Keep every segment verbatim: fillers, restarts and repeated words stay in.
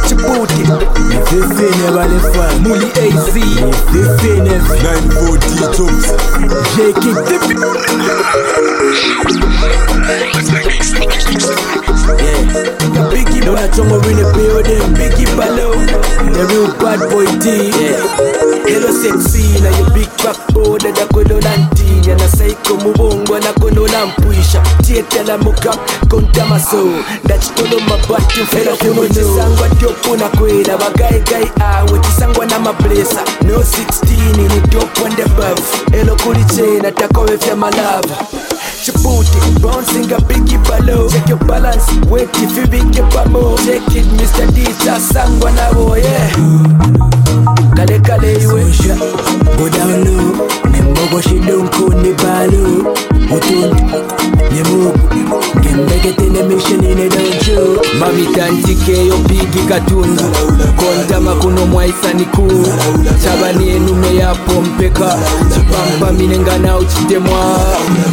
Djibouti. Nifefe never the fun. Muli A Z. Nifefe never. nine forty tops. J King. Yeah. Biggie Don't I tongue in the building. Biggie Balo. The real bad boy D. Yeah. Hello sexy na your big back border da kono nantinya na saiko mubongo na kono nampuisha tiete la muka konta maso ndachitolo mabati mfera kuno chisangwa diopo na kwela bagai gai awe chisangwa na mablesa no sixteen ni dope and above hello kuliche na takowe vya malava Djibouti, bouncing a Biggie Balo. Check your balance, wait if you big your bamo. Check it, Mister D, just sangwa na wo, yeah. Kale kale iwe go down low. Nembogo she don't call me balo. Mutundu, nyemugu. Gembeke tene mission in a dojo. Mami tantike yo bigi katundu. Konta makuno mwaisa niku. Chabani enume ya pompeka. Chipampa minenga na uchitemwa.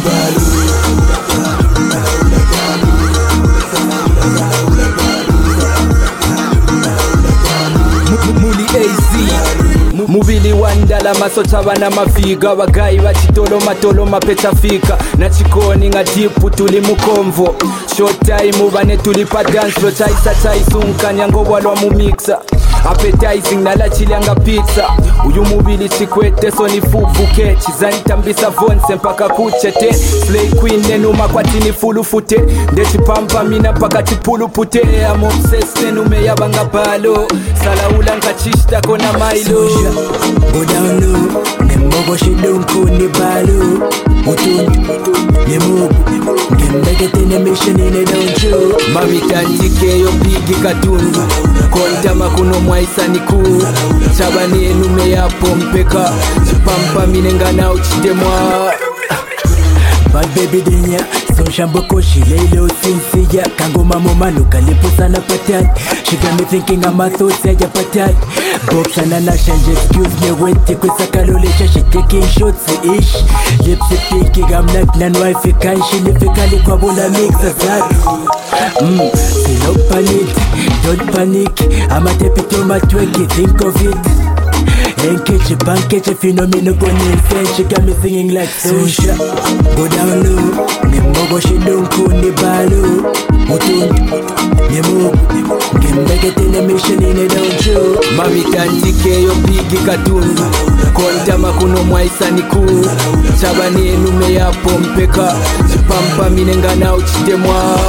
Muli A Z. Mubili wandala masota wana mafiga Wagai wachitolo matolo mapeta fika na chikoni nga dipu tuli mukomvo Short time uvane tulipa dance floor Chaisa chaisunka nyango walwa mumixa Appetizing na la chilianga pizza Uyu mubili chikwete so ni fufuke Chizani tambisa vonse mpaka kuchete Slay queen nenuma kwa tini fulu fute Ndechi pampa mina mpaka chipulu pute I'm obsessed nenume yabanga balo Sala ulanga chishta kona mailo Go down low. Nembogo she don't call me balo. Mutundu, nyemugu. Gembeke tene mission in a dojo. Mami tantike yo bigi katundu Konta makuno mwaisa niku Chabani enume ya pompeka Chipampa minenga na uchitemwa Bad baby dinya. So shamboko she lay low sincere. Kango mamo manu kalipo sana patay. She got me thinking I'm a thoughts ya patay. Box and a national excuse me when take with a calculation. She taking shots ish. Lips thinking I'm not nan wife can she difficultly kwabona mix a that. Mm, say no panic, don't panic. I'm a tepi to my twenty, think of it. Ain't catch a bank, catch a phenomenon going insane. She got me singing like Susha. Go down low. Nembogo she don't call me balo. Mutundu, nyemugu. Gembeke tene mission in a dojo. Mami tantike yo bigi katundu Konta makuno mwaisa niku Chabani enume ya pompeka Chipampa minenga na uchitemwa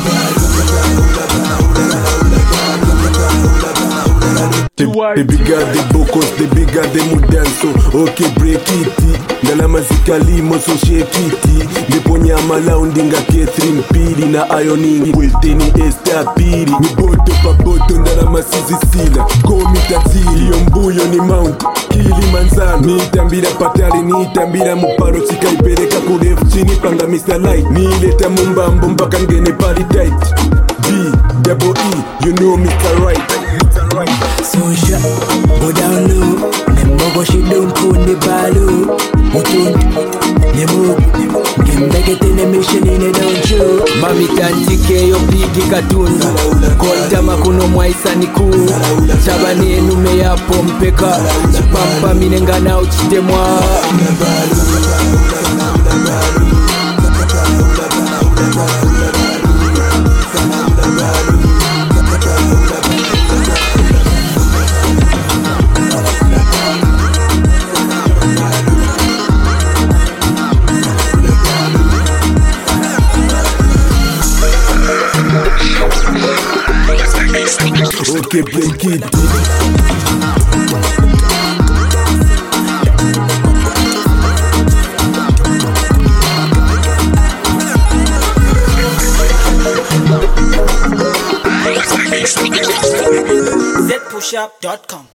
The, the bigger the bocos, the bigger the mudanso. Okay, break it. Ndala mazikali moso shake it. Deponya malaundi nga Catherine Pili na Ioningi. Kwelteni esta pili. Ni boto pa boto ndala masizi sila. Komi tatili yombuyo ni mount Kilimanjaro. Ni tambira patali ni tambira muparo. Chika ipereka kurefu chini panga mister Light. Ni leta mumbambo mpaka ngene pali tight. B, double E, you know Mister Right. Susha, go down low. Nembogo she don't call me balo. Mutundu, nyemugu. Gembeke tene mission in a dojo. Mami tantike yo bigi katundu Konta makuno mwaisa niku Chabani enume ya pompeka Chipampa minenga na uchitemwa Okay, break it. Z push up dot com